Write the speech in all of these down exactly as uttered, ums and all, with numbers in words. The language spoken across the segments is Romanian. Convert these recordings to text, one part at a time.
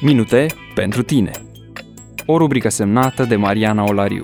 Minute pentru tine. O rubrică semnată de Mariana Olariu.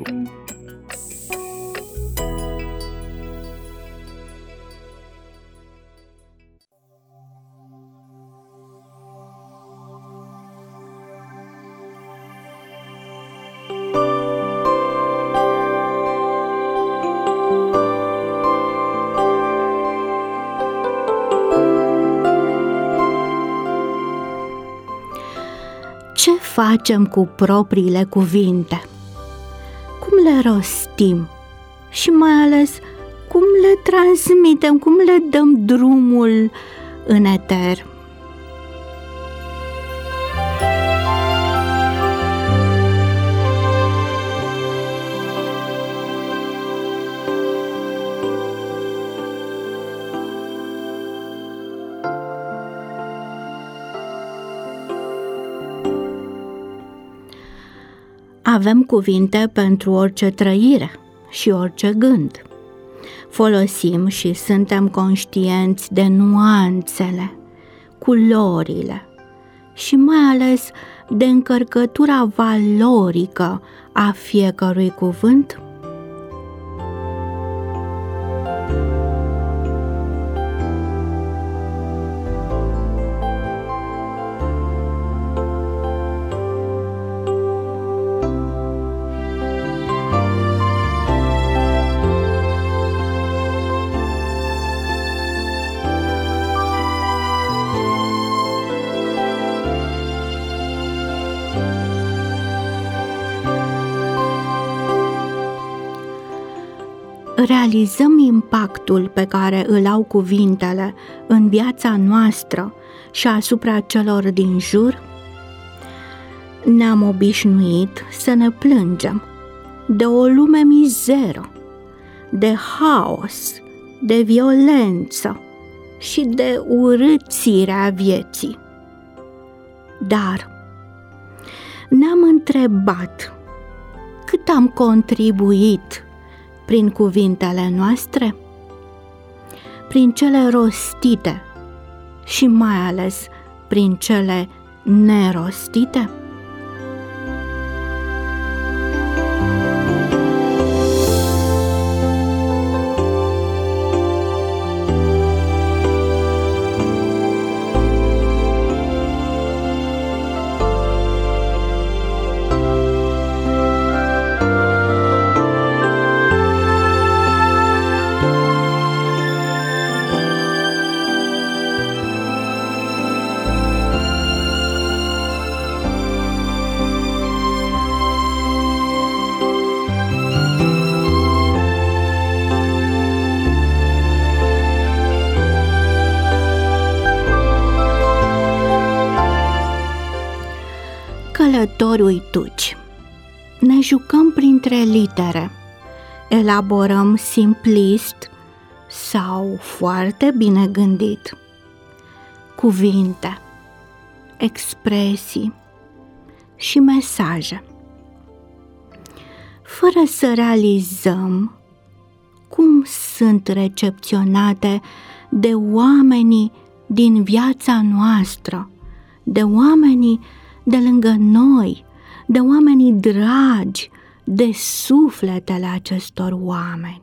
Ce facem cu propriile cuvinte? Cum le rostim? Și mai ales, cum le transmitem, cum le dăm drumul în eter? Avem cuvinte pentru orice trăire și orice gând. Folosim și suntem conștienți de nuanțele, culorile și mai ales de încărcătura valorică a fiecărui cuvânt. Realizăm impactul pe care îl au cuvintele în viața noastră și asupra celor din jur? Ne-am obișnuit să ne plângem de o lume mizeră, de haos, de violență și de urâțirea vieții. Dar ne-am întrebat cât am contribuit prin cuvintele noastre, prin cele rostite și mai ales prin cele nerostite? Călători uituci, ne jucăm printre litere, elaborăm simplist sau foarte bine gândit. Cuvinte, expresii și mesaje, fără să realizăm cum sunt recepționate de oamenii din viața noastră, de oamenii de lângă noi, de oamenii dragi, de sufletele acestor oameni.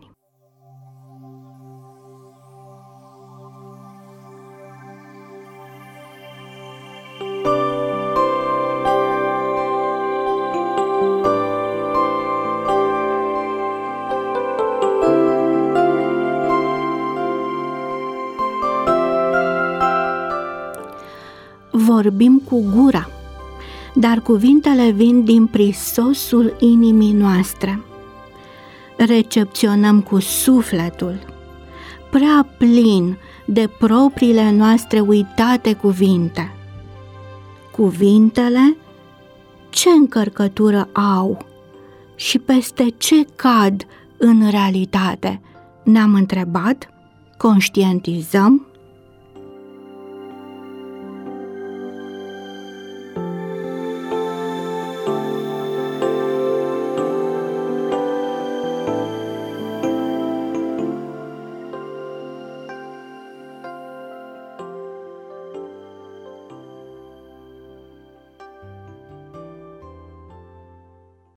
Vorbim cu gura, dar cuvintele vin din prisosul inimii noastre. Recepționăm cu sufletul, prea plin de propriile noastre uitate cuvinte. Cuvintele ce încărcătură au și peste ce cad în realitate? Ne-am întrebat? Conștientizăm?